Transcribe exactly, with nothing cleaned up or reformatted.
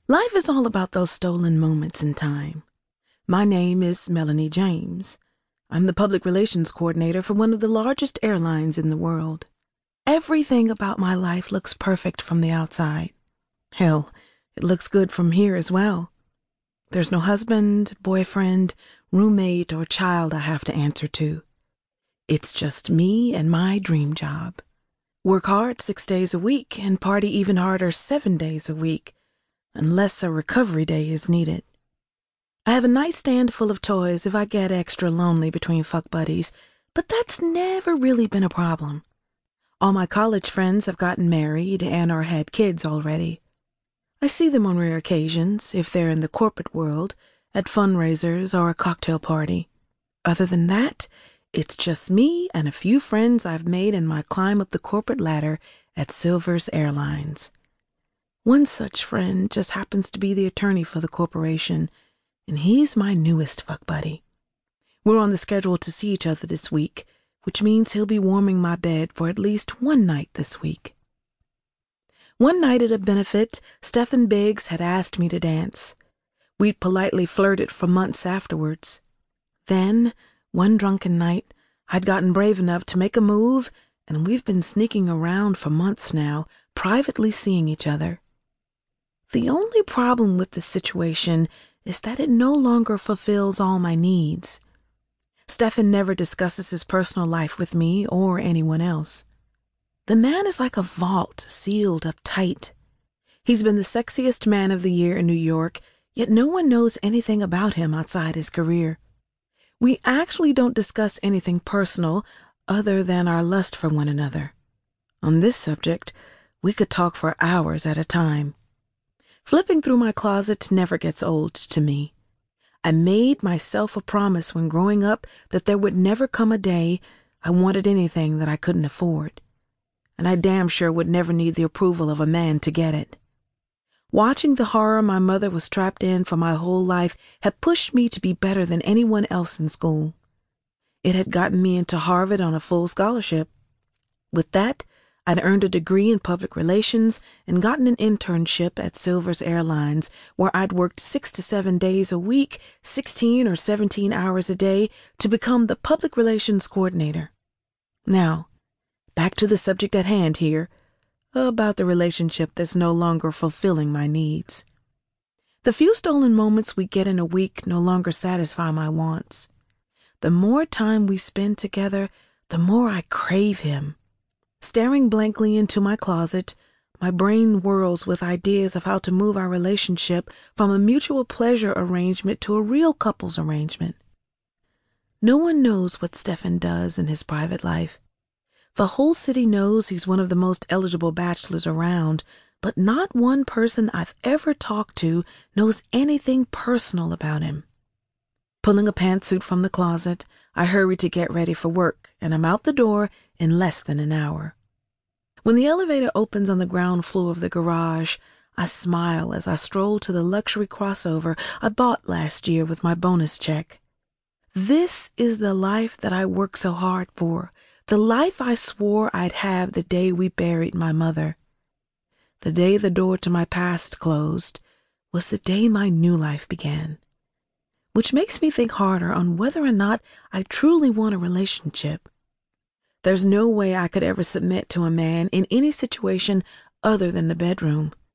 Life is all about those stolen moments in time. My name is Melanie James. I'm the public relations coordinator for one of the largest airlines in the world. Everything about my life looks perfect from the outside. Hell, it looks good from here as well. There's no husband, boyfriend, roommate, or child I have to answer to. It's just me and my dream job. Work hard six days a week and party even harder seven days a week, unless a recovery day is needed. I have a nightstand full of toys if I get extra lonely between fuck buddies, but that's never really been a problem. All my college friends have gotten married and or had kids already. I see them on rare occasions, if they're in the corporate world, at fundraisers or a cocktail party. Other than that, it's just me and a few friends I've made in my climb up the corporate ladder at Silvers Airlines. One such friend just happens to be the attorney for the corporation, and he's my newest fuck buddy. We're on the schedule to see each other this week, which means he'll be warming my bed for at least one night this week. One night at a benefit, Stephen Biggs had asked me to dance. We'd politely flirted for months afterwards. Then, one drunken night, I'd gotten brave enough to make a move, and we've been sneaking around for months now, privately seeing each other. The only problem with this situation is that it no longer fulfills all my needs. Stephen never discusses his personal life with me or anyone else. The man is like a vault sealed up tight. He's been the sexiest man of the year in New York, yet no one knows anything about him outside his career. We actually don't discuss anything personal other than our lust for one another. On this subject, we could talk for hours at a time. Flipping through my closet never gets old to me. I made myself a promise when growing up that there would never come a day I wanted anything that I couldn't afford. And I damn sure would never need the approval of a man to get it. Watching the horror my mother was trapped in for my whole life had pushed me to be better than anyone else in school. It had gotten me into Harvard on a full scholarship. With that, I'd earned a degree in public relations and gotten an internship at Silvers Airlines, where I'd worked six to seven days a week, sixteen or seventeen hours a day, to become the public relations coordinator. Now, back to the subject at hand here, about the relationship that's no longer fulfilling my needs. The few stolen moments we get in a week no longer satisfy my wants. The more time we spend together, the more I crave him. Staring blankly into my closet, my brain whirls with ideas of how to move our relationship from a mutual pleasure arrangement to a real couples arrangement. No one knows what Stephen does in his private life. The whole city knows he's one of the most eligible bachelors around, but not one person I've ever talked to knows anything personal about him. Pulling a pantsuit from the closet, I hurry to get ready for work, and I'm out the door in less than an hour. When the elevator opens on the ground floor of the garage, I smile as I stroll to the luxury crossover I bought last year with my bonus check. This is the life that I worked so hard for, the life I swore I'd have the day we buried my mother. The day the door to my past closed was the day my new life began. Which makes me think harder on whether or not I truly want a relationship. There's no way I could ever submit to a man in any situation other than the bedroom.